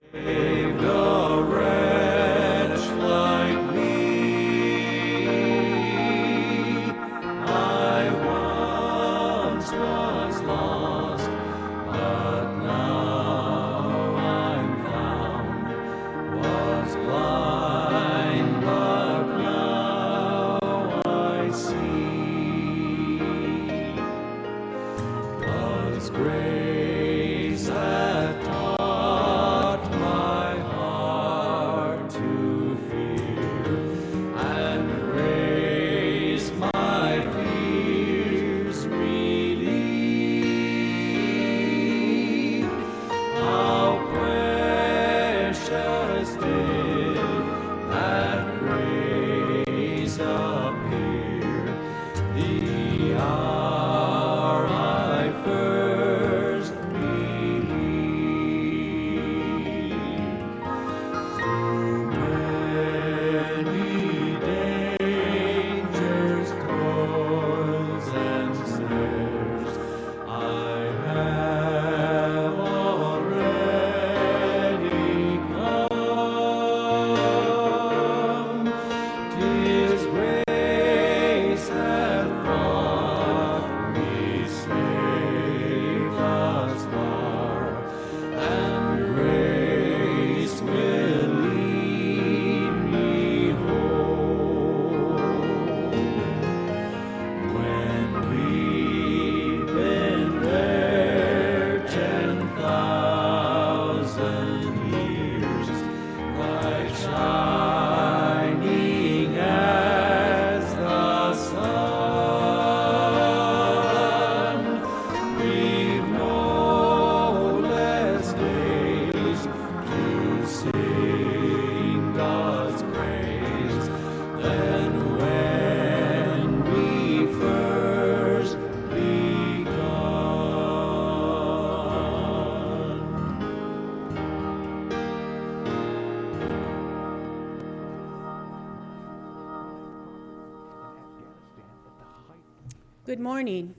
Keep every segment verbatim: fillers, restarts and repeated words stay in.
Saved a wretch like me. I once was lost, but now I'm found. Was blind, but now I see. Was grace that taught my heart to fear, and grace my fears relieve. How precious did that grace appear, the hour I first believed. Through many dangers, toils, and snares, I have already come. 'Tis grace hath brought me safe thus far, and grace will lead me home. When we've been there ten thousand years, bright shining as the sun, we've no less days to sing God's praise than when we first begun. Good morning.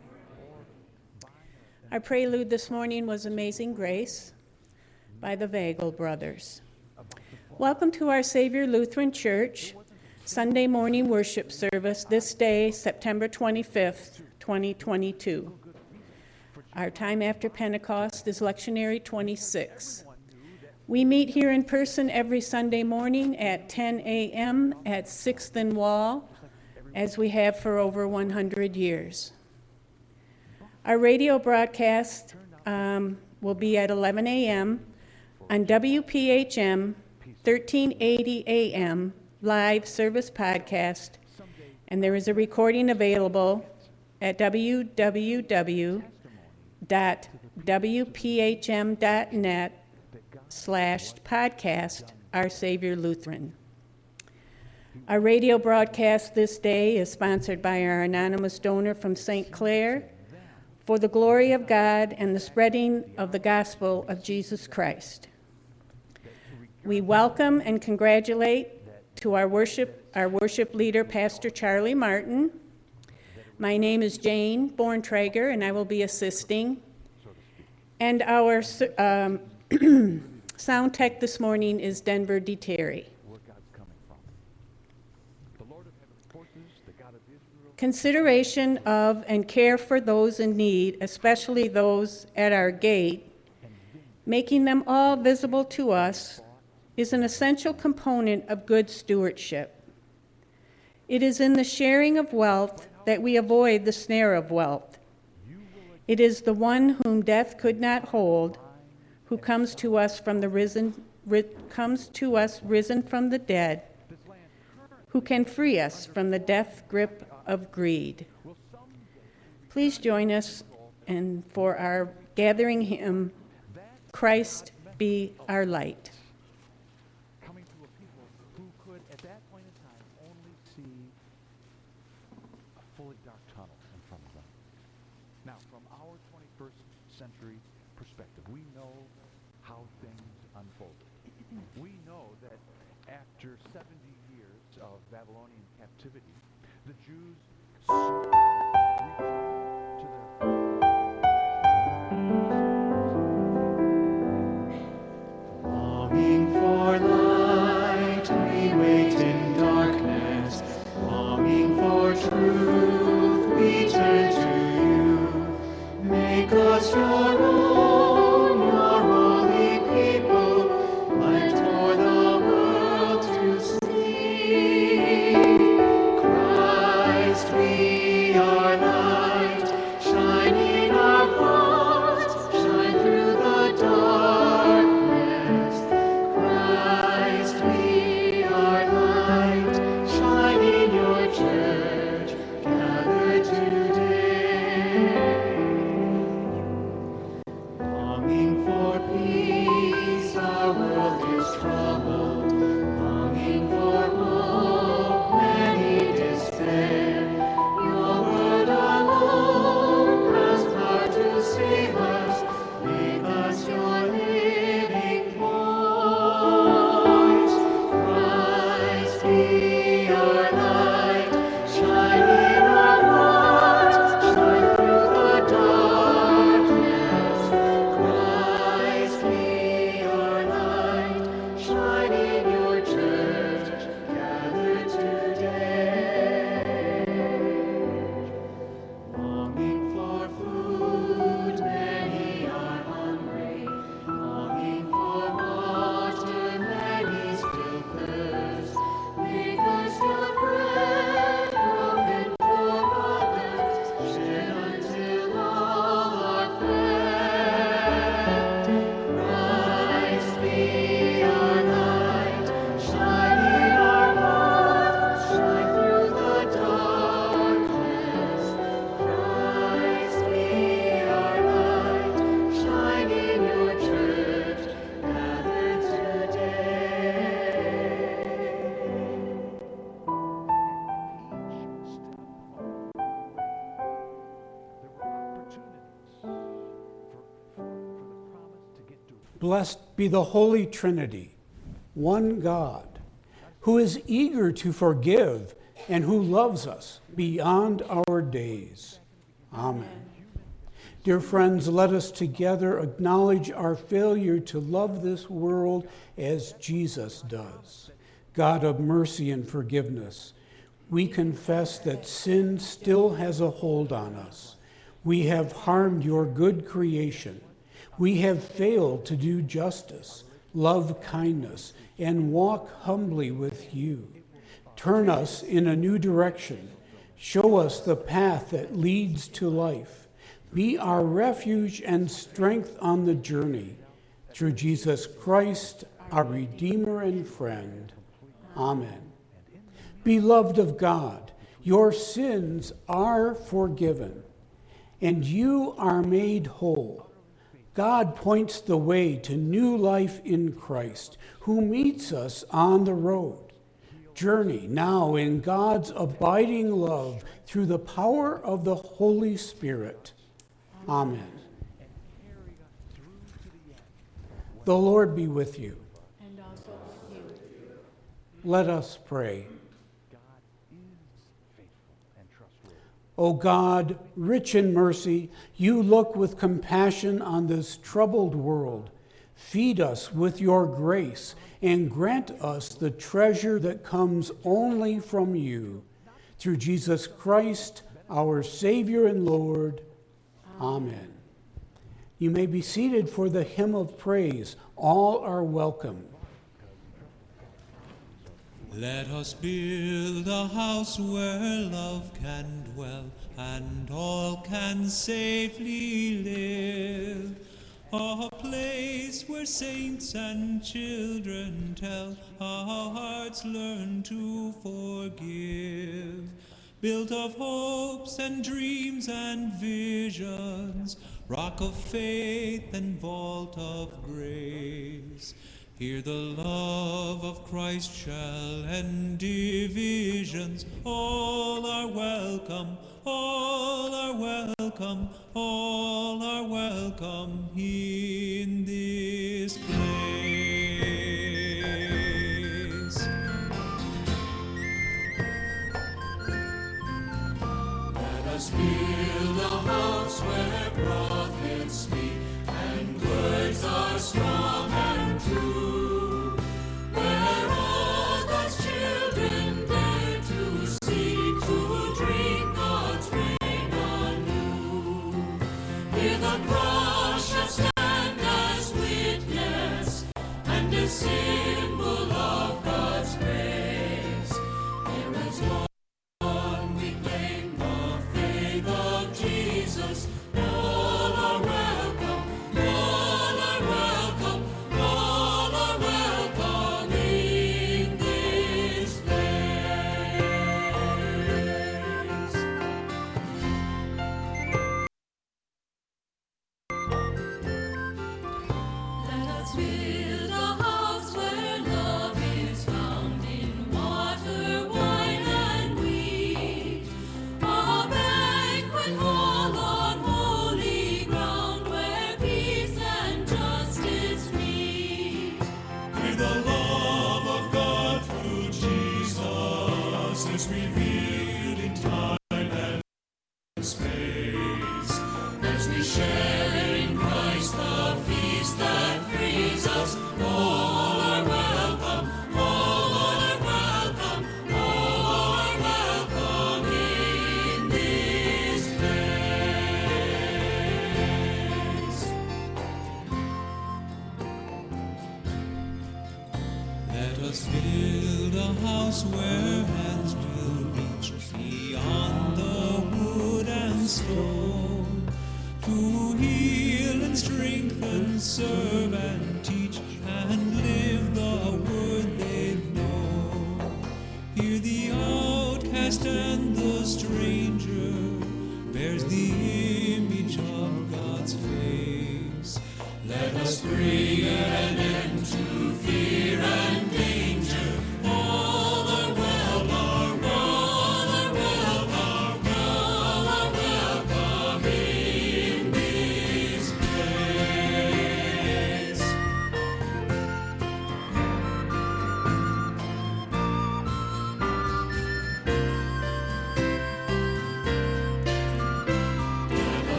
Our prelude this morning was Amazing Grace by the Vagel Brothers. Welcome to our Savior Lutheran Church Sunday morning worship service this day, September twenty-fifth, twenty twenty-two. Our time after Pentecost is lectionary twenty-six. We meet here in person every Sunday morning at ten a.m. at sixth and Wall, as we have for over one hundred years. Our radio broadcast um, will be at eleven a.m. on W P H M thirteen eighty A M live service podcast, and there is a recording available at w w w dot w p h m dot net slash podcast Our Savior Lutheran. Our radio broadcast this day is sponsored by our anonymous donor from Saint Clair for the glory of God and the spreading of the gospel of Jesus Christ. We welcome and congratulate to our worship, our worship leader, Pastor Charlie Martin. My name is Jane Borntrager, and I will be assisting. And our um, sound tech this morning is Denver D. Terry. Consideration of and care for those in need, especially those at our gate, making them all visible to us, is an essential component of good stewardship. It is in the sharing of wealth that we avoid the snare of wealth. It is the one whom death could not hold, who comes to us from the risen, ri- comes to us risen from the dead, who can free us from the death grip of greed. Please join us and for our gathering hymn, Christ Be Our Light. Coming to a people who could, at that point in time, only see a fully dark tunnel in front of them. Now, from our twenty-first century perspective, we know how things unfolded. We know that after seventy years of Babylonian captivity, the Jews returned to their Blessed be the Holy Trinity, one God, who is eager to forgive and who loves us beyond our days. Amen. Dear friends, let us together acknowledge our failure to love this world as Jesus does. God of mercy and forgiveness, we confess that sin still has a hold on us. We have harmed your good creation. We have failed to do justice, love kindness, and walk humbly with you. Turn us in a new direction. Show us the path that leads to life. Be our refuge and strength on the journey. Through Jesus Christ, our Redeemer and friend. Amen. Beloved of God, your sins are forgiven, and you are made whole. God points the way to new life in Christ, who meets us on the road. Journey now in God's abiding love through the power of the Holy Spirit. Amen. The Lord be with you. And also with you. Let us pray. God is faithful and trustworthy. O God, rich in mercy, you look with compassion on this troubled world. Feed us with your grace and grant us the treasure that comes only from you. Through Jesus Christ, our Savior and Lord. Amen. You may be seated for the hymn of praise. All are welcome. Let us build a house where love can dwell and all can safely live. A place where saints and children tell how hearts learn to forgive. Built of hopes and dreams and visions, rock of faith and vault of grace. Here the love of Christ shall end divisions. All are welcome, all are welcome, all are welcome in this place. Let us build a house where prophets speak and words are strong and true, where all God's children dare to seek to drink God's rain anew. Here the cross shall stand as witness and a symbol of God's grace. Here is one.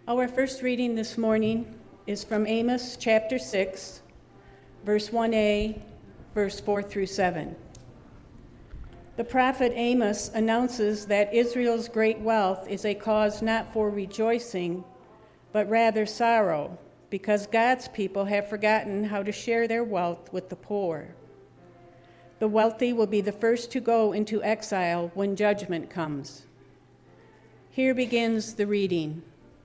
Our first reading this morning is from Amos chapter six, verse one a, verse four through seven. The prophet Amos announces that Israel's great wealth is a cause not for rejoicing, but rather sorrow, because God's people have forgotten how to share their wealth with the poor. The wealthy will be the first to go into exile when judgment comes. Here begins the reading.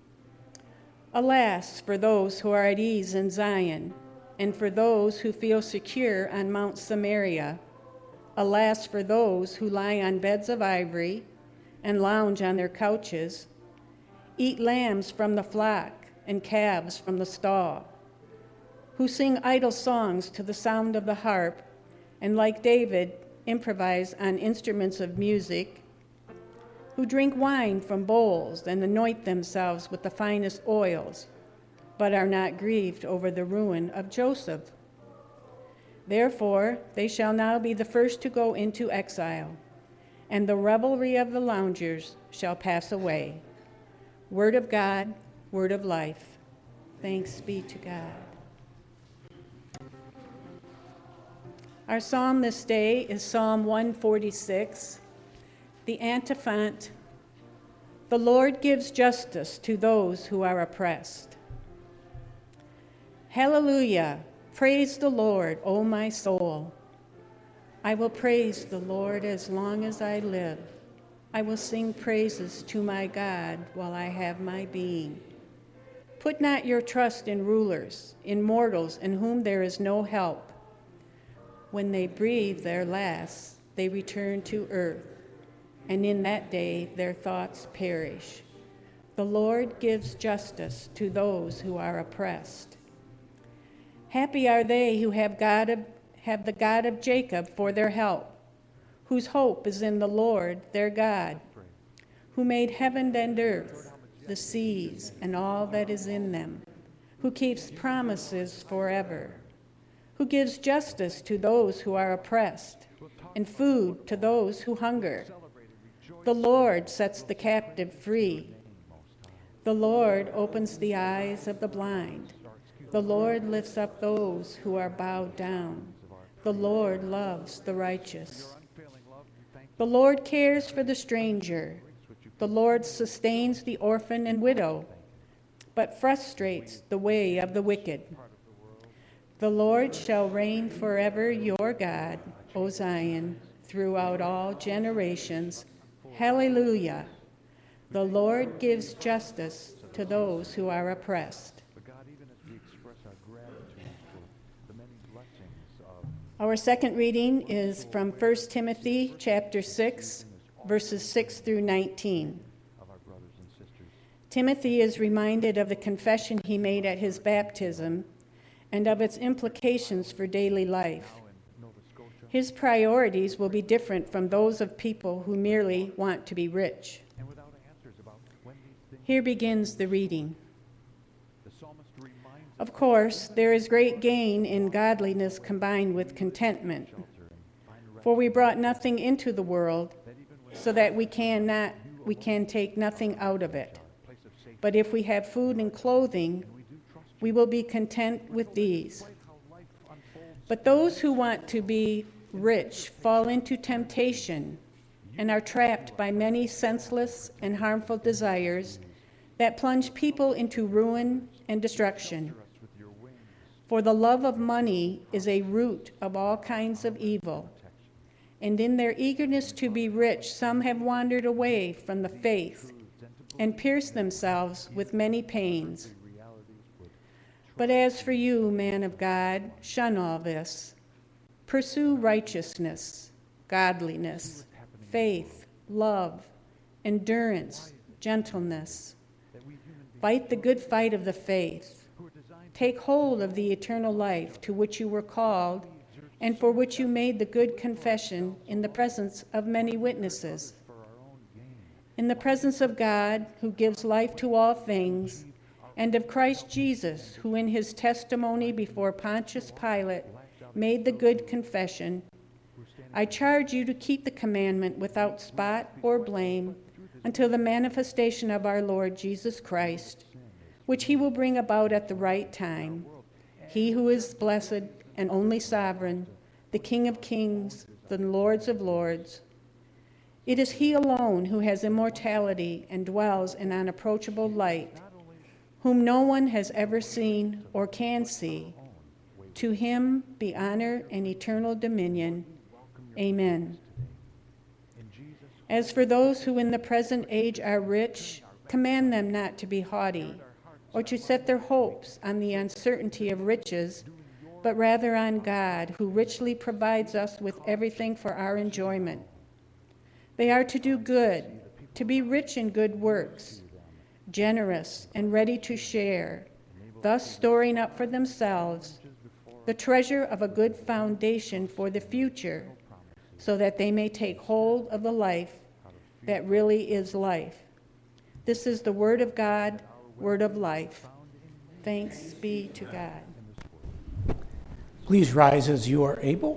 Alas, for those who are at ease in Zion, and for those who feel secure on Mount Samaria. Alas, for those who lie on beds of ivory and lounge on their couches, eat lambs from the flock and calves from the stall, who sing idle songs to the sound of the harp, and like David, improvise on instruments of music, who drink wine from bowls and anoint themselves with the finest oils, but are not grieved over the ruin of Joseph. Therefore, they shall now be the first to go into exile, and the revelry of the loungers shall pass away. Word of God, word of life. Thanks be to God. Our psalm this day is Psalm one forty-six. The antiphon, the Lord gives justice to those who are oppressed. Hallelujah, praise the Lord, O my soul. I will praise the Lord as long as I live. I will sing praises to my God while I have my being. Put not your trust in rulers, in mortals in whom there is no help. When they breathe their last, they return to earth, and in that day their thoughts perish. The Lord gives justice to those who are oppressed. Happy are they who have God of, have the God of Jacob for their help, whose hope is in the Lord their God, who made heaven and earth, the seas, and all that is in them, who keeps promises forever, who gives justice to those who are oppressed, and food to those who hunger. The Lord sets the captive free. The Lord opens the eyes of the blind. The Lord lifts up those who are bowed down. The Lord loves the righteous. The Lord cares for the stranger. The Lord sustains the orphan and widow, but frustrates the way of the wicked. The Lord shall reign forever, your God, O Zion, throughout all generations. Hallelujah. The Lord gives justice to those who are oppressed. Our second reading is from First Timothy chapter six, verses six through nineteen. Timothy is reminded of the confession he made at his baptism and of its implications for daily life. His priorities will be different from those of people who merely want to be rich. Here begins the reading. Of course, there is great gain in godliness combined with contentment. For we brought nothing into the world, so that we cannot, we can take nothing out of it. But if we have food and clothing, we will be content with these. But those who want to be rich fall into temptation and are trapped by many senseless and harmful desires that plunge people into ruin and destruction. For the love of money is a root of all kinds of evil, and in their eagerness to be rich, some have wandered away from the faith and pierced themselves with many pains. But as for you, man of God, shun all this. Pursue righteousness, godliness, faith, love, endurance, gentleness. Fight the good fight of the faith. Take hold of the eternal life to which you were called and for which you made the good confession in the presence of many witnesses. In the presence of God, who gives life to all things, and of Christ Jesus, who in his testimony before Pontius Pilate made the good confession, I charge you to keep the commandment without spot or blame until the manifestation of our Lord Jesus Christ, which he will bring about at the right time. He who is blessed and only sovereign, the King of kings, the Lords of lords. It is he alone who has immortality and dwells in unapproachable light, whom no one has ever seen or can see. To him be honor and eternal dominion. Amen. As for those who in the present age are rich, command them not to be haughty, or to set their hopes on the uncertainty of riches, but rather on God, who richly provides us with everything for our enjoyment. They are to do good, to be rich in good works, generous and ready to share, thus storing up for themselves the treasure of a good foundation for the future, so that they may take hold of the life that really is life. This is the word of God, word of life. Thanks be to God. Please rise as you are able.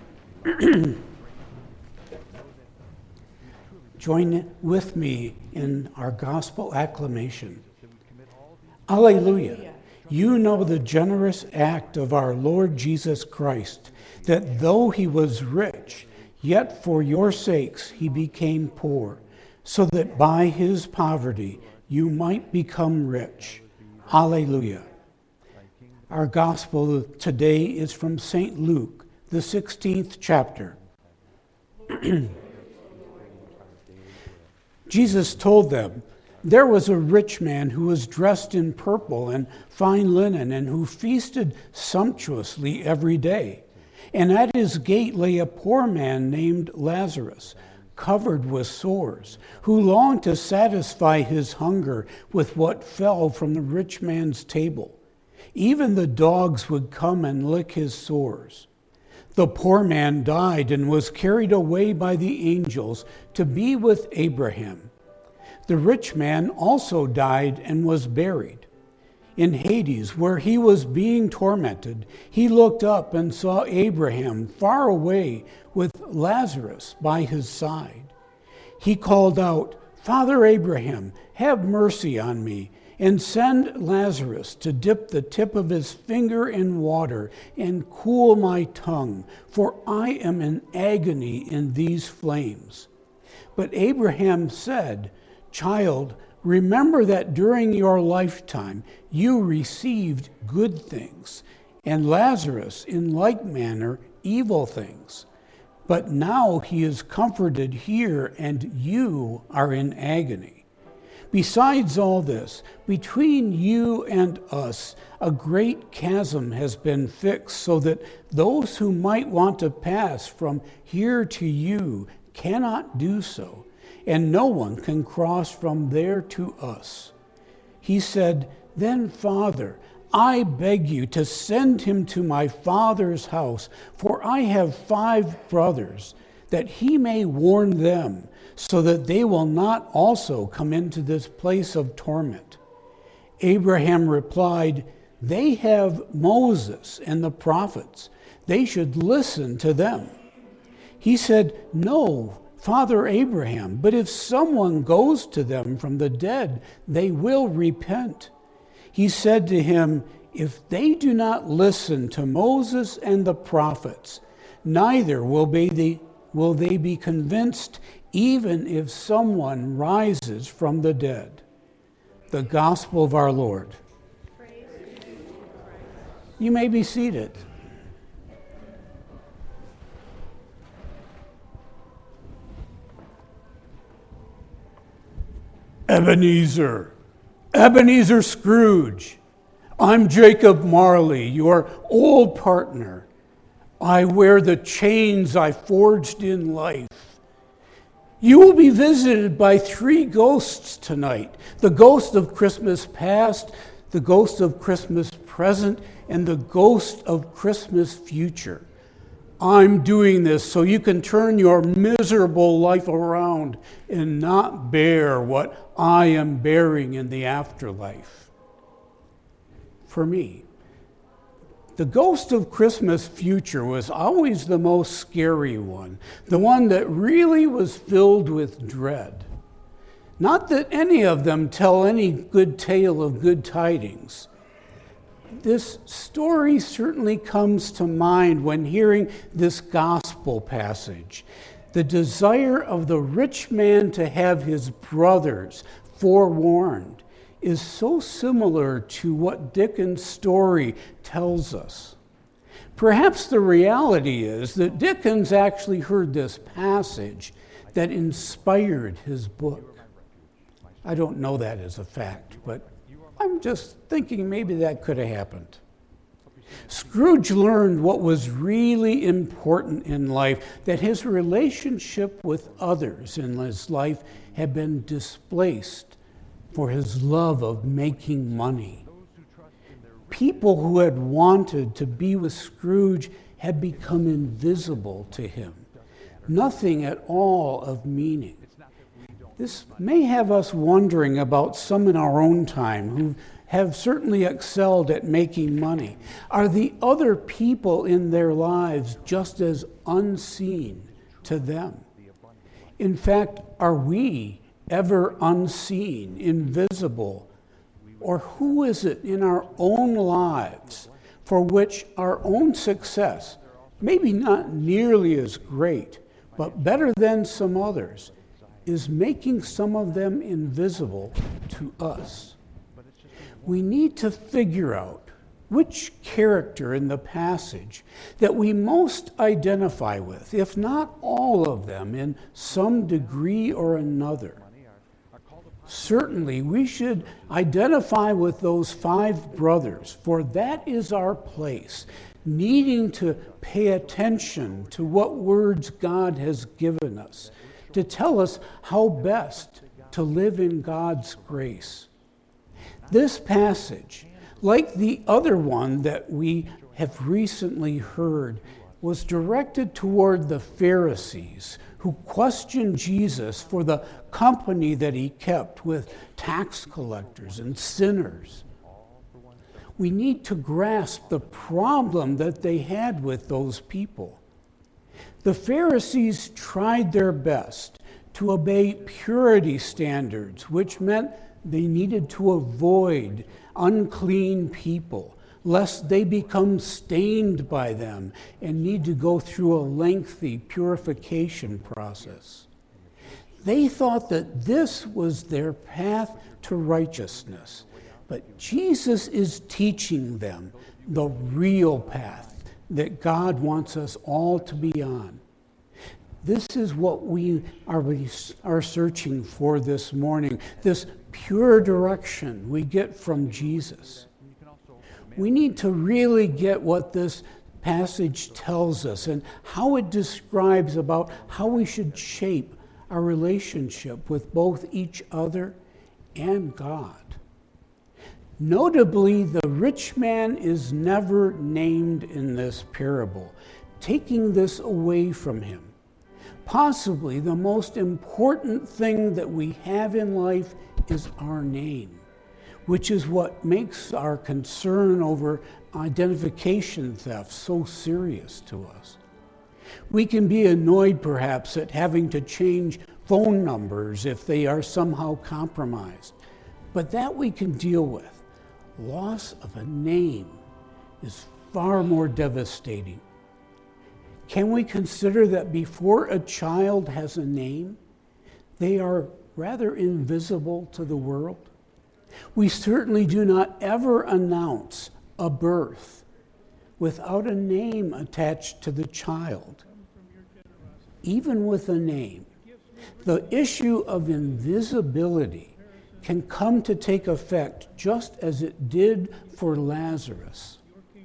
Join with me in our gospel acclamation. Alleluia. You know the generous act of our Lord Jesus Christ, that though he was rich, yet for your sakes he became poor, so that by his poverty you might become rich. Alleluia. Our gospel today is from Saint Luke, the sixteenth chapter. Jesus told them, there was a rich man who was dressed in purple and fine linen and who feasted sumptuously every day. And at his gate lay a poor man named Lazarus, covered with sores, who longed to satisfy his hunger with what fell from the rich man's table. Even the dogs would come and lick his sores. The poor man died and was carried away by the angels to be with Abraham. The rich man also died and was buried. In Hades, where he was being tormented, he looked up and saw Abraham far away with Lazarus by his side. He called out, Father Abraham, have mercy on me, and send Lazarus to dip the tip of his finger in water and cool my tongue, for I am in agony in these flames. But Abraham said, Child, remember that during your lifetime you received good things, and Lazarus in like manner evil things. But now he is comforted here, and you are in agony. Besides all this, between you and us a great chasm has been fixed, so that those who might want to pass from here to you cannot do so, and no one can cross from there to us. He said, Then, Father, I beg you to send him to my father's house, for I have five brothers, that he may warn them, so that they will not also come into this place of torment. Abraham replied, They have Moses and the prophets. They should listen to them. He said, No, Father Abraham, but if someone goes to them from the dead, they will repent. He said to him, If they do not listen to Moses and the prophets, neither will be the, will they be convinced, even if someone rises from the dead. The gospel of our Lord. Praise be to Christ. You may be seated. Ebenezer, Ebenezer Scrooge, I'm Jacob Marley, your old partner. I wear the chains I forged in life. You will be visited by three ghosts tonight. The ghost of Christmas past, the ghost of Christmas present, and the ghost of Christmas future. I'm doing this so you can turn your miserable life around and not bear what I am bearing in the afterlife. For me, the ghost of Christmas future was always the most scary one, the one that really was filled with dread. Not that any of them tell any good tale of good tidings. This story certainly comes to mind when hearing this gospel passage. The desire of the rich man to have his brothers forewarned is so similar to what Dickens' story tells us. Perhaps the reality is that Dickens actually heard this passage that inspired his book. I don't know that as a fact, but I'm just thinking maybe that could have happened. Scrooge learned what was really important in life, that his relationship with others in his life had been displaced for his love of making money. People who had wanted to be with Scrooge had become invisible to him, nothing at all of meaning. This may have us wondering about some in our own time who have certainly excelled at making money. Are the other people in their lives just as unseen to them? In fact, are we ever unseen, invisible? Or who is it in our own lives for which our own success, maybe not nearly as great, but better than some others, is making some of them invisible to us? We need to figure out which character in the passage that we most identify with, if not all of them, in some degree or another. Certainly, we should identify with those five brothers, for that is our place, needing to pay attention to what words God has given us, to tell us how best to live in God's grace. This passage, like the other one that we have recently heard, was directed toward the Pharisees who questioned Jesus for the company that he kept with tax collectors and sinners. We need to grasp the problem that they had with those people. The Pharisees tried their best to obey purity standards, which meant they needed to avoid unclean people, lest they become stained by them and need to go through a lengthy purification process. They thought that this was their path to righteousness, but Jesus is teaching them the real path that God wants us all to be on. This is what we are, are searching for this morning, this pure direction we get from Jesus. We need to really get what this passage tells us and how it describes about how we should shape our relationship with both each other and God. Notably, the rich man is never named in this parable, taking this away from him. Possibly the most important thing that we have in life is our name, which is what makes our concern over identification theft so serious to us. We can be annoyed perhaps at having to change phone numbers if they are somehow compromised, but that we can deal with. Loss of a name is far more devastating. Can we consider that before a child has a name, they are rather invisible to the world? We certainly do not ever announce a birth without a name attached to the child. Even with a name, the issue of invisibility can come to take effect just as it did for Lazarus.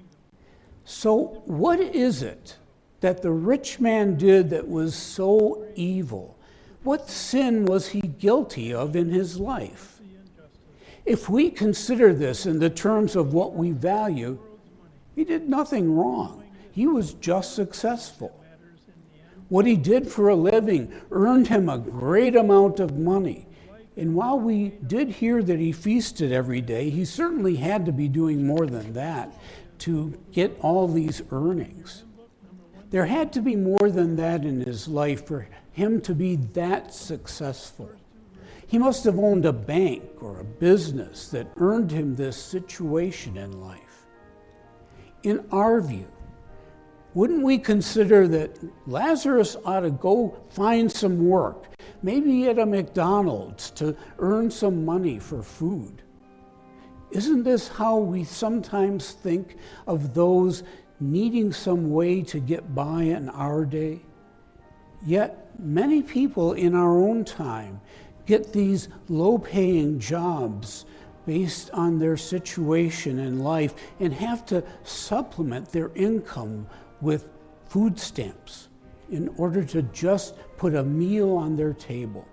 So, what is it that the rich man did that was so evil? What sin was he guilty of in his life? If we consider this in the terms of what we value, he did nothing wrong. He was just successful. What he did for a living earned him a great amount of money. And while we did hear that he feasted every day, he certainly had to be doing more than that to get all these earnings. There had to be more than that in his life for him to be that successful. He must have owned a bank or a business that earned him this situation in life. In our view, wouldn't we consider that Lazarus ought to go find some work, maybe at a McDonald's, to earn some money for food? Isn't this how we sometimes think of those needing some way to get by in our day? Yet many people in our own time get these low-paying jobs based on their situation in life and have to supplement their income with food stamps in order to just put a meal on their table.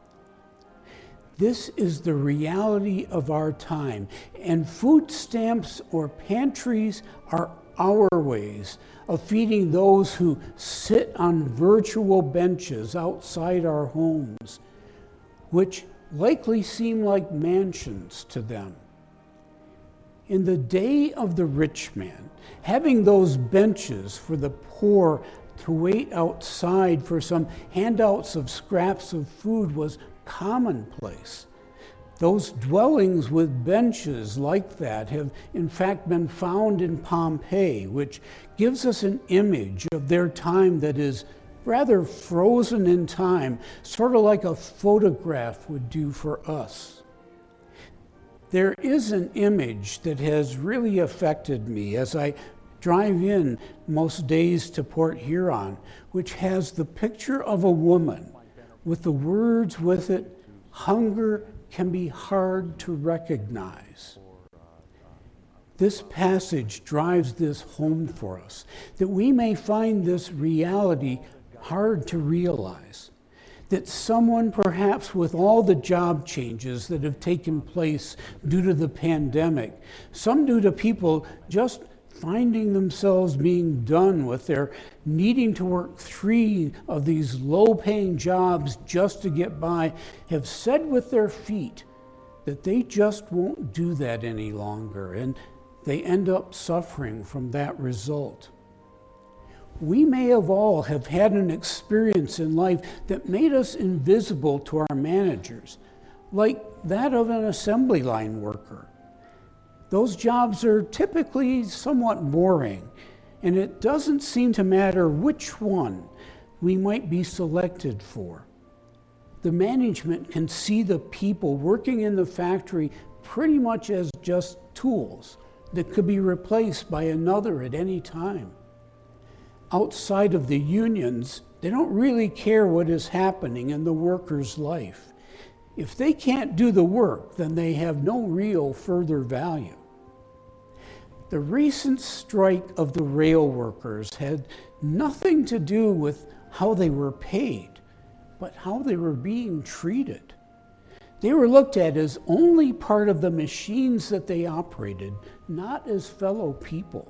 This is the reality of our time, and food stamps or pantries are our ways of feeding those who sit on virtual benches outside our homes, which likely seem like mansions to them. In the day of the rich man, having those benches for the poor to wait outside for some handouts of scraps of food was commonplace. Those dwellings with benches like that have in fact been found in Pompeii, which gives us an image of their time that is rather frozen in time, sort of like a photograph would do for us. There is an image that has really affected me as I drive in most days to Port Huron, which has the picture of a woman with the words with it, "Hunger can be hard to recognize." This passage drives this home for us, that we may find this reality hard to realize, that someone perhaps with all the job changes that have taken place due to the pandemic, some due to people just finding themselves being done with their needing to work three of these low-paying jobs just to get by, have said with their feet that they just won't do that any longer, and they end up suffering from that result. We may have all have had an experience in life that made us invisible to our managers, like that of an assembly line worker. Those jobs are typically somewhat boring, and it doesn't seem to matter which one we might be selected for. The management can see the people working in the factory pretty much as just tools that could be replaced by another at any time. Outside of the unions, they don't really care what is happening in the worker's life. If they can't do the work, then they have no real further value. The recent strike of the rail workers had nothing to do with how they were paid, but how they were being treated. They were looked at as only part of the machines that they operated, not as fellow people.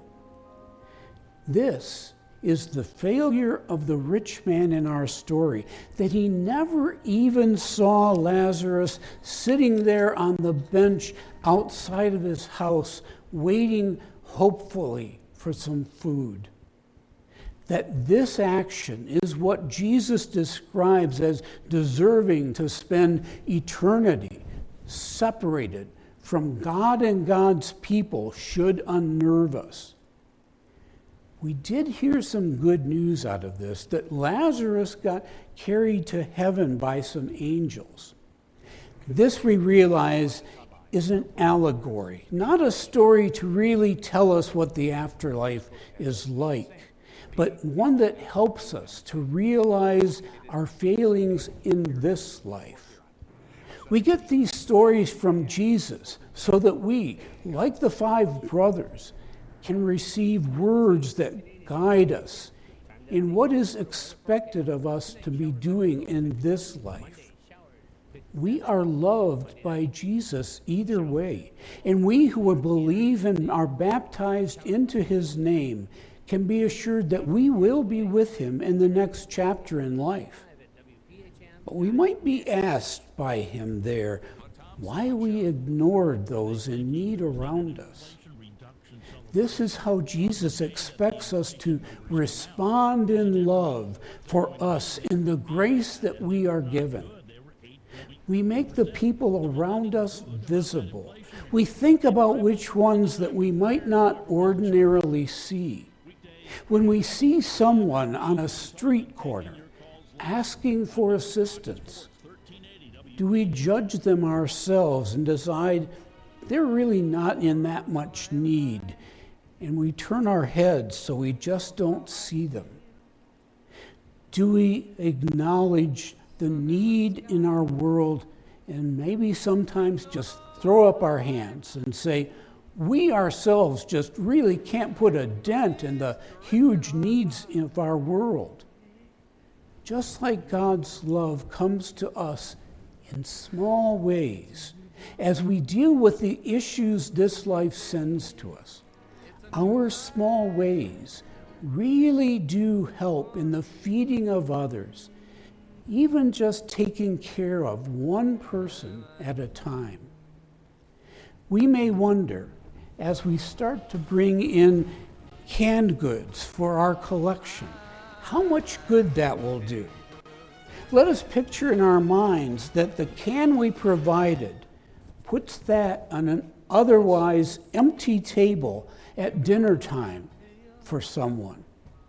This is the failure of the rich man in our story, that he never even saw Lazarus sitting there on the bench outside of his house, waiting hopefully for some food. That this action is what Jesus describes as deserving to spend eternity separated from God and God's people should unnerve us. We did hear some good news out of this, that Lazarus got carried to heaven by some angels. This, we realize, is an allegory, not a story to really tell us what the afterlife is like, but one that helps us to realize our failings in this life. We get these stories from Jesus so that we, like the five brothers, can receive words that guide us in what is expected of us to be doing in this life. We are loved by Jesus either way, and we who believe and are baptized into his name can be assured that we will be with him in the next chapter in life. But we might be asked by him there why we ignored those in need around us. This is how Jesus expects us to respond in love for us in the grace that we are given. We make the people around us visible. We think about which ones that we might not ordinarily see. When we see someone on a street corner asking for assistance, do we judge them ourselves and decide they're really not in that much need, and we turn our heads so we just don't see them? Do we acknowledge the need in our world and maybe sometimes just throw up our hands and say, we ourselves just really can't put a dent in the huge needs of our world? Just like God's love comes to us in small ways as we deal with the issues this life sends to us, our small ways really do help in the feeding of others, even just taking care of one person at a time. We may wonder, as we start to bring in canned goods for our collection, how much good that will do. Let us picture in our minds that the can we provided puts that on an otherwise empty table at dinner time for someone.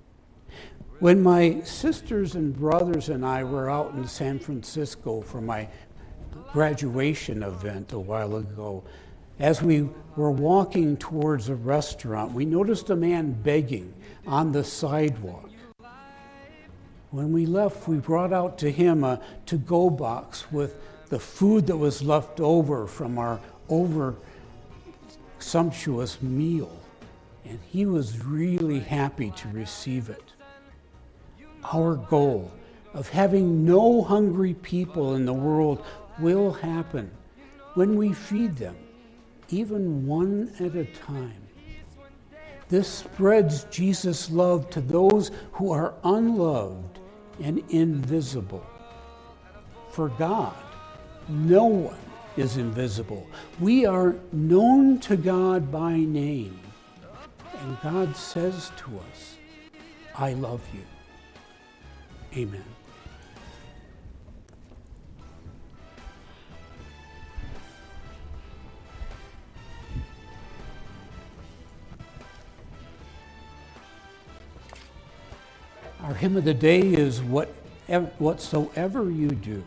When my sisters and brothers and I were out in San Francisco for my graduation event a while ago, as we were walking towards a restaurant, we noticed a man begging on the sidewalk. When we left, we brought out to him a to-go box with the food that was left over from our over sumptuous meal, and he was really happy to receive it. Our goal of having no hungry people in the world will happen when we feed them, even one at a time. This spreads Jesus' love to those who are unloved and invisible. For God, no one is invisible. We are known to God by name, and God says to us, I love you. Amen. Our hymn of the day is what, Whatsoever You Do.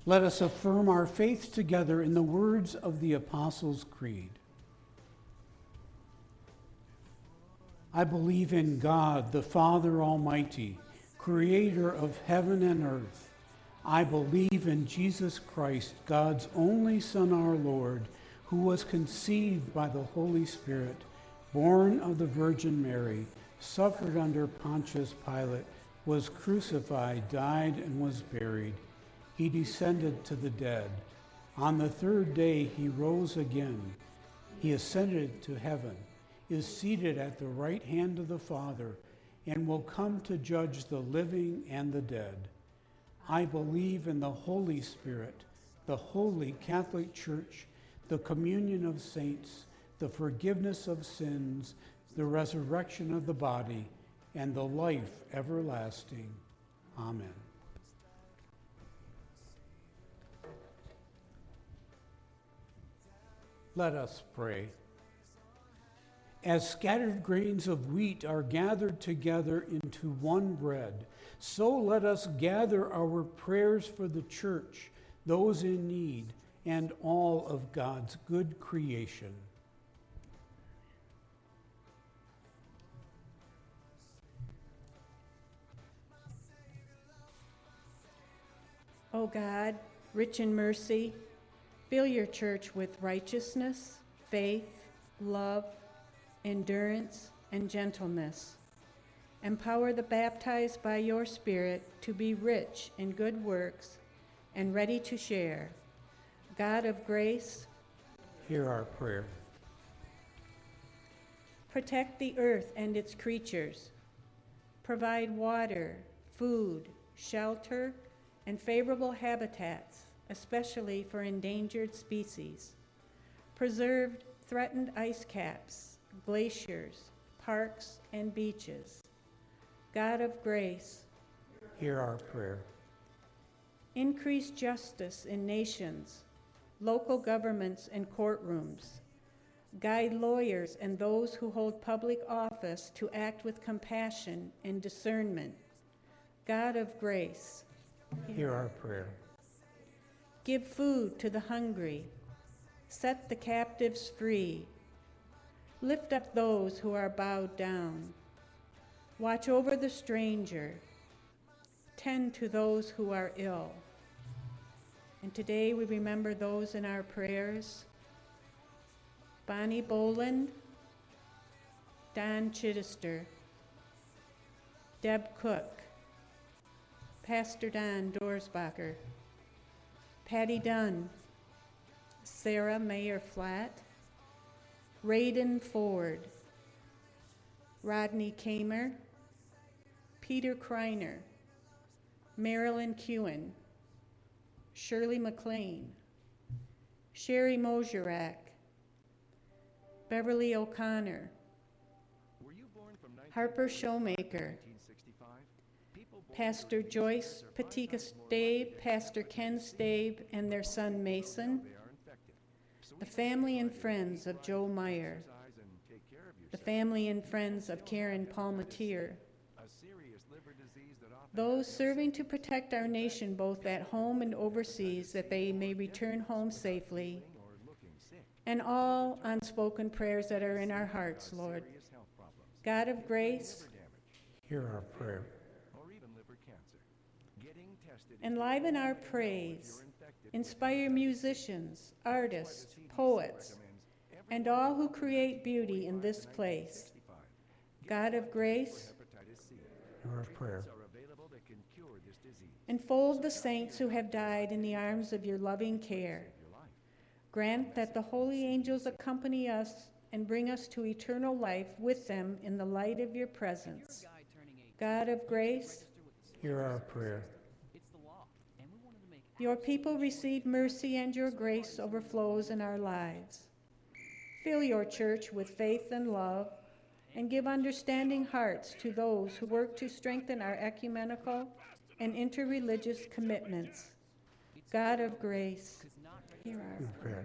Let us affirm our faith together in the words of the Apostles' Creed. I believe in God, the Father Almighty, creator of heaven and earth. I believe in Jesus Christ, God's only Son, our Lord, who was conceived by the Holy Spirit, born of the Virgin Mary, suffered under Pontius Pilate, was crucified, died, and was buried. He descended to the dead. On the third day he rose again. He ascended to heaven, is seated at the right hand of the Father, and will come to judge the living and the dead. I believe in the Holy Spirit, the holy Catholic Church, the communion of saints, the forgiveness of sins, the resurrection of the body, and the life everlasting. Amen. Let us pray. As scattered grains of wheat are gathered together into one bread, so let us gather our prayers for the church, those in need, and all of God's good creation. O God, rich in mercy, fill your church with righteousness, faith, love, endurance, and gentleness. Empower the baptized by your Spirit to be rich in good works and ready to share. God of grace, hear our prayer. Protect the earth and its creatures. Provide water, food, shelter, and favorable habitats, especially for endangered species. Preserve threatened ice caps, glaciers, parks, and beaches. God of grace, hear our prayer. Increase justice in nations, local governments, and courtrooms. Guide lawyers and those who hold public office to act with compassion and discernment. God of grace, hear our prayer. Give food to the hungry. Set the captives free. Lift up those who are bowed down. Watch over the stranger. Tend to those who are ill. And today we remember those in our prayers: Bonnie Boland, Don Chittister, Deb Cook, Pastor Don Dorsbacher, Patty Dunn, Sarah Mayer Flatt, Raiden Ford, Rodney Kamer, Peter Kreiner, Marilyn Kewen, Shirley McLean, Sherry Moserak, Beverly O'Connor, Harper Showmaker, Pastor Joyce Patika Stabe, Pastor Ken Stabe, and their son Mason, the family and friends of Joe Meyer, the family and friends of Karen Palmatier, those serving to protect our nation both at home and overseas, that they may return home safely, and all unspoken prayers that are in our hearts, Lord. God of grace, hear our prayer. Enliven our praise, inspire musicians, artists, poets, and all who create beauty in this place. God of grace, hear our prayer. Enfold the saints who have died in the arms of your loving care. Grant that the holy angels accompany us and bring us to eternal life with them in the light of your presence. God of grace, hear our prayer. Your people receive mercy and your grace overflows in our lives. Fill your church with faith and love, and give understanding hearts to those who work to strengthen our ecumenical and interreligious commitments. God of grace, hear our prayer.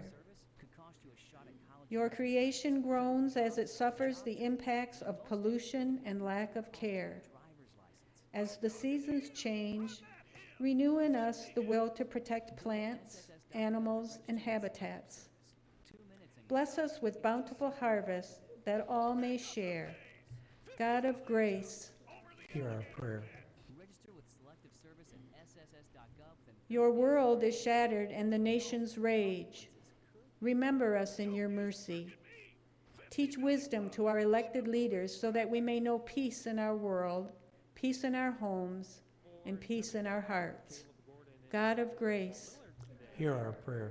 Your creation groans as it suffers the impacts of pollution and lack of care. As the seasons change, Renew in us the will to protect plants, animals, and habitats. Bless us with bountiful harvests that all may share. God of grace, hear our prayer. Register with Selective Service at S S S dot gov. your world is shattered and the nations rage. Remember us in your mercy. Teach wisdom to our elected leaders so that we may know peace in our world, peace in our homes, and peace in our hearts. God of grace, Hear our prayer.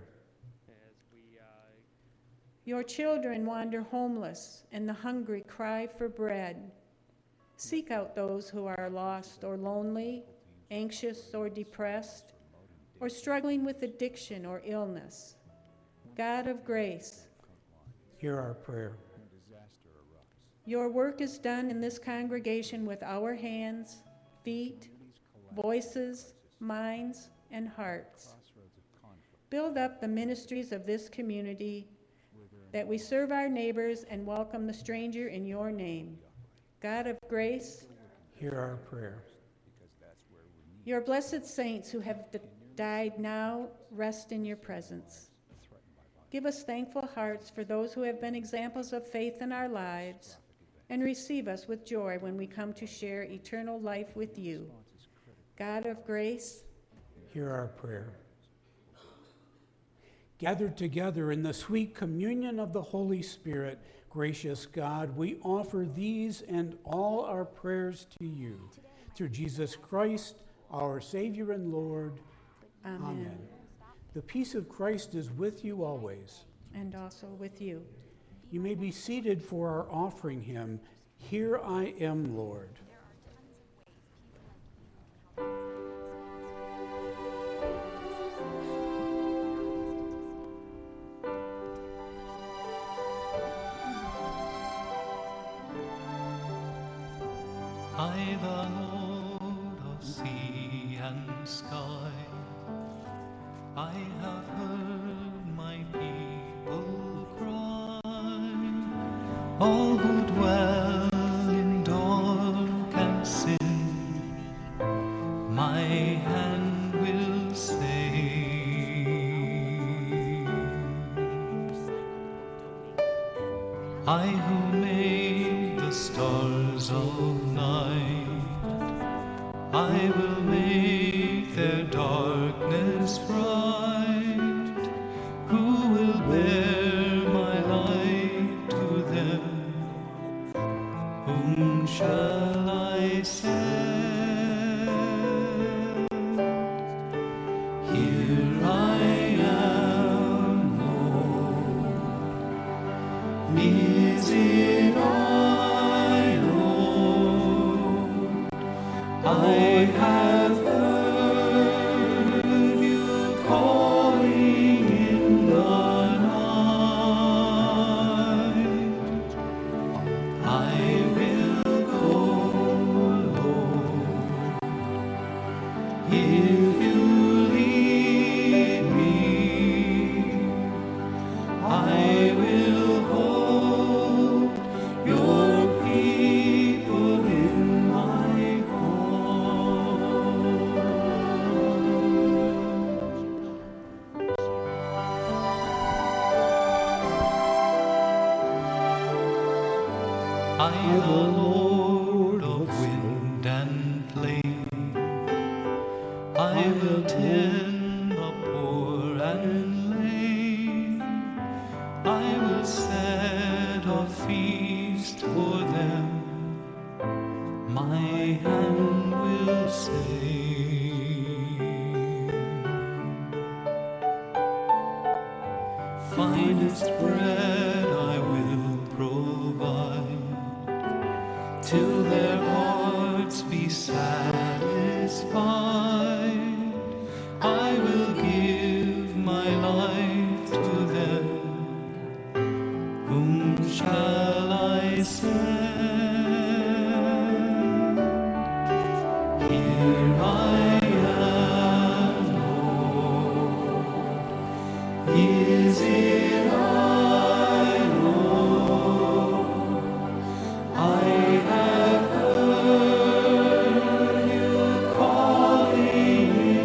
your children wander homeless, and the hungry cry for bread. Seek out those who are lost or lonely, anxious or depressed, or struggling with addiction or illness. God of grace, Hear our prayer. your work is done in this congregation with our hands, feet, voices, minds, and hearts. Build up the ministries of this community, that we serve our neighbors and welcome the stranger in your name. God of grace, Hear our prayer. your blessed saints who have d- died now rest in your presence. Give us thankful hearts for those who have been examples of faith in our lives, and receive us with joy when we come to share eternal life with you. God of grace, Hear our prayer. Gathered together in the sweet communion of the Holy Spirit, gracious God, we offer these and all our prayers to you. Through Jesus Christ, our Savior and Lord. Amen. Amen. The peace of Christ is with you always. And also with you. You may be seated for our offering hymn, Here I Am, Lord. I, the Lord of sea and sky, I have heard my people cry, all who dwell in dark and sin, my hand will save. I who made the stars of night, I will make their darkness bright. Who will bear my light to them? Whom shall I send? Here I am, Lord. Is it I, Lord? I have heard you calling in the night. I will go, Lord, if you lead me. I will hold your people in my I, the Lord of wind and flame, I will tend the poor and lame. I will set a feast for them. My hand will save. Finest bread I will provide, till their hearts be satisfied. I will give my life to them. Whom shall I send? Here I am, Lord. Is it I, Lord? I have heard you calling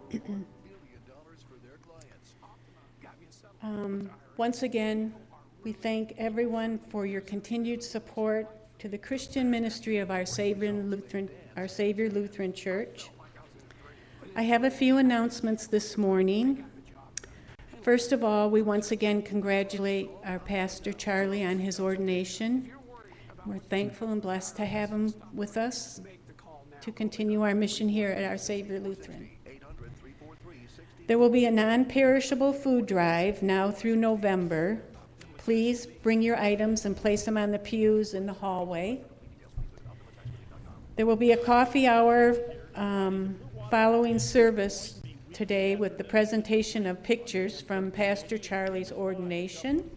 Um, once again, we thank everyone for your continued support to the Christian ministry of our Savior Lutheran, our Savior Lutheran Church. I have a few announcements this morning. First of all, we once again congratulate our pastor Charlie on his ordination. We're thankful and blessed to have him with us to continue our mission here at our Savior Lutheran. There will be a non-perishable food drive now through November. Please bring your items and place them on the pews in the hallway. There will be a coffee hour um, following service today with the presentation of pictures from Pastor Charlie's ordination.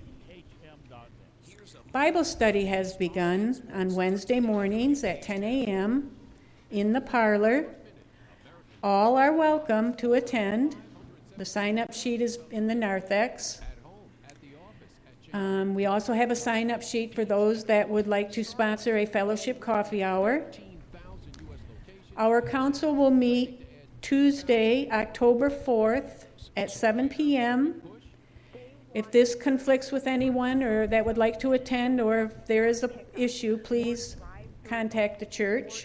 Bible study has begun on Wednesday mornings at ten a.m. in the parlor. All are welcome to attend. The sign-up sheet is in the narthex. Um, we also have a sign-up sheet for those that would like to sponsor a fellowship coffee hour. Our council will meet Tuesday, October fourth at seven p.m. If this conflicts with anyone or that would like to attend, or if there is an issue, please contact the church.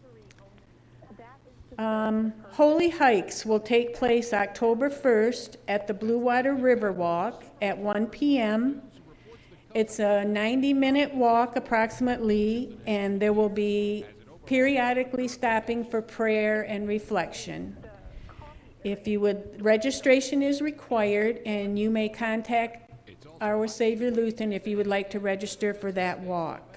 Um, Holy Hikes will take place October first at the Blue Water Riverwalk at one p.m. It's a ninety-minute walk approximately, and there will be periodically stopping for prayer and reflection. If you would, registration is required, and you may contact our Savior Lutheran if you would like to register for that walk.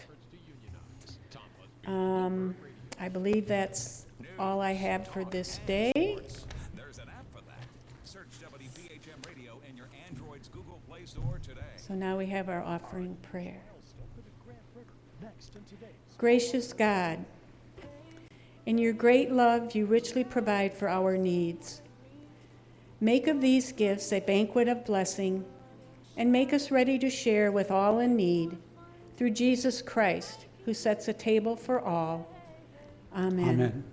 Um, I believe that's all I have for this day. There's an app for that. Search W P H M Radio in your Android's Google Play Store today. So now we have our offering prayer. Gracious God, in your great love, you richly provide for our needs. Make of these gifts a banquet of blessing, and make us ready to share with all in need through Jesus Christ, who sets a table for all. Amen. Amen.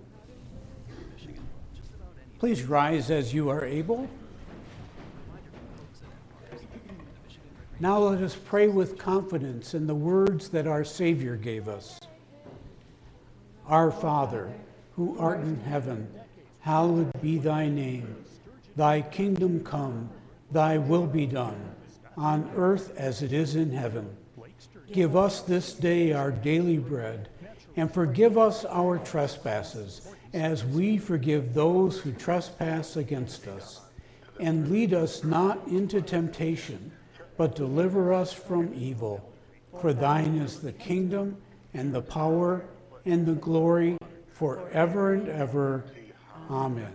Please rise as you are able. Now let us pray with confidence in the words that our Savior gave us. Our Father, who art in heaven, hallowed be thy name. Thy kingdom come, thy will be done, on earth as it is in heaven. Give us this day our daily bread, and forgive us our trespasses, as we forgive those who trespass against us. And lead us not into temptation, but deliver us from evil. For thine is the kingdom, and the power, and the glory, forever and ever. Amen.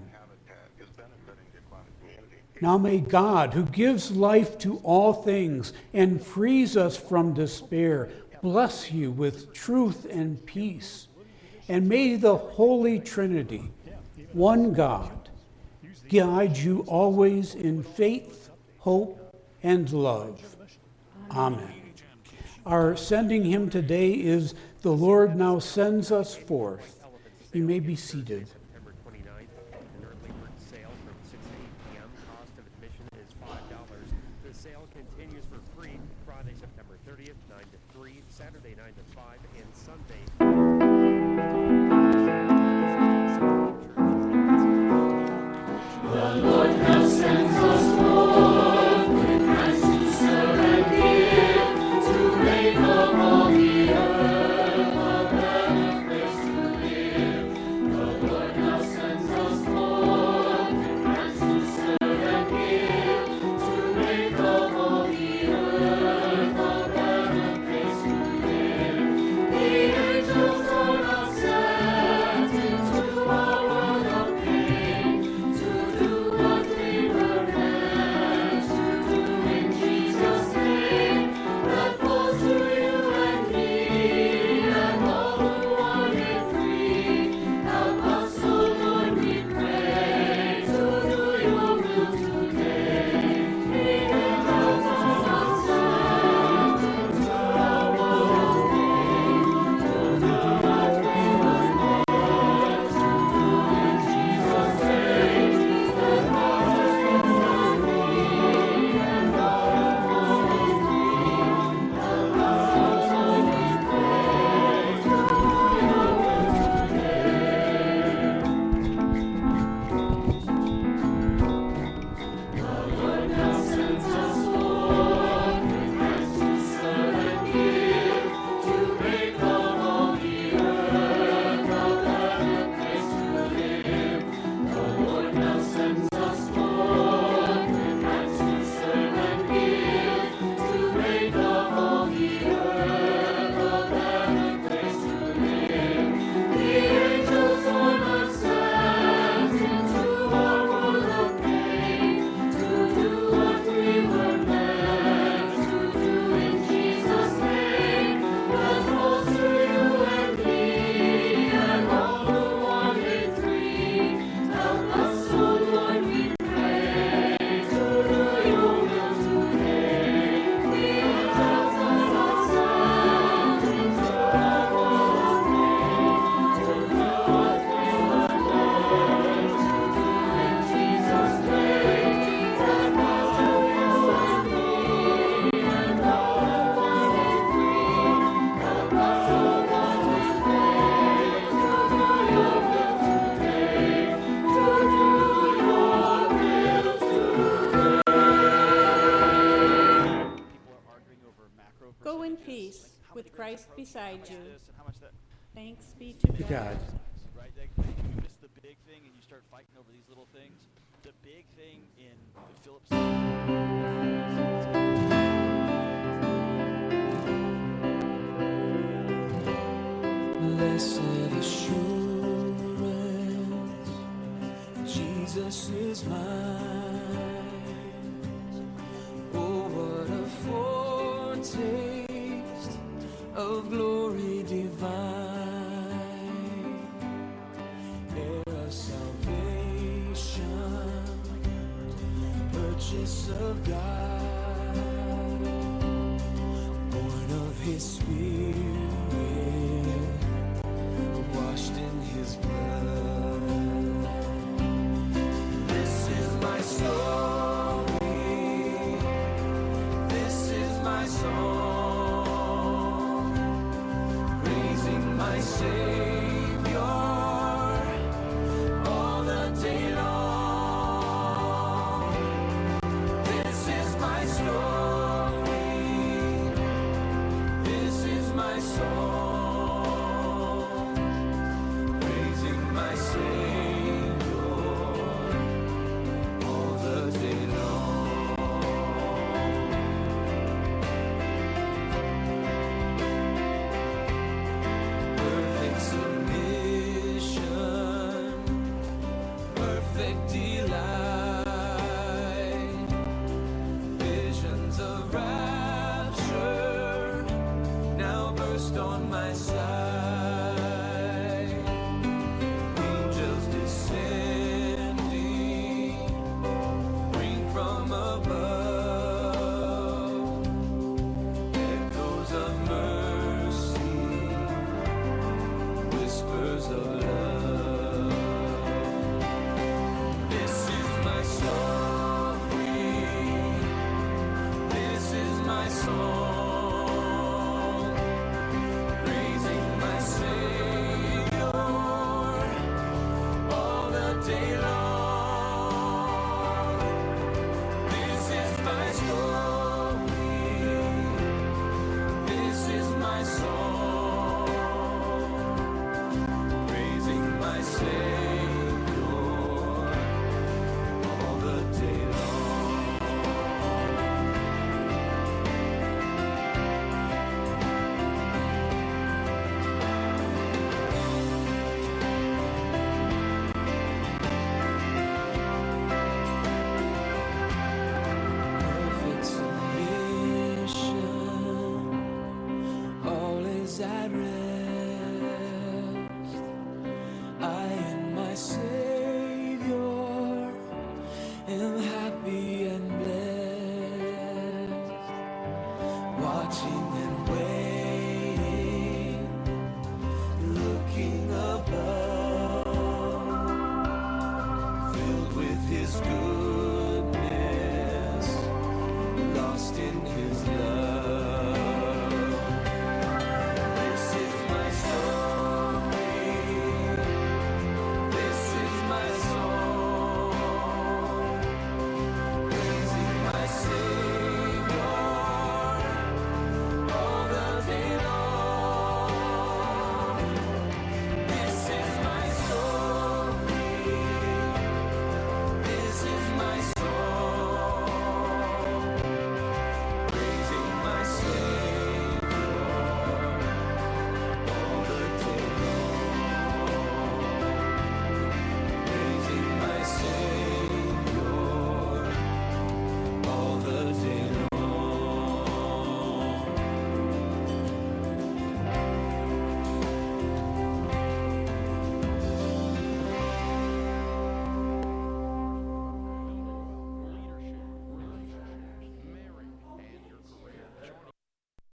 Now may God, who gives life to all things and frees us from despair, bless you with truth and peace. And may the Holy Trinity, one God, guide you always in faith, hope, and love. Amen. Our sending hymn today is "The Lord Now Sends Us Forth." You may be seated. September twenty-ninth, an early bird sale from six to eight p.m. Cost of admission is five dollars. The sale continues for free Friday, September thirtieth, nine to three, Saturday, nine to five, and Sunday. The Lord now sends us forth with Christ to serve and give, to make of all the earth a better place to live. The Lord beside much you. this and how much that. Thanks be to To God. God. Right? That, you miss the big thing and you start fighting over these little things. The big thing in the Phillips. Blessed assurance, Jesus is mine. Oh, what a foretaste of glory divine, heir of salvation, purchase of God, born of His Spirit, washed in His blood. This is my story. This is my song, praising my Savior all the day long. This is my story. This is my song, praising my Savior all the day long. Perfect submission, perfect delight, visions of rapture now burst on my sight. Angels descending, bring from above, echoes of mercy, whispers of love. This is my story. This is my song, praising my Savior all the day long.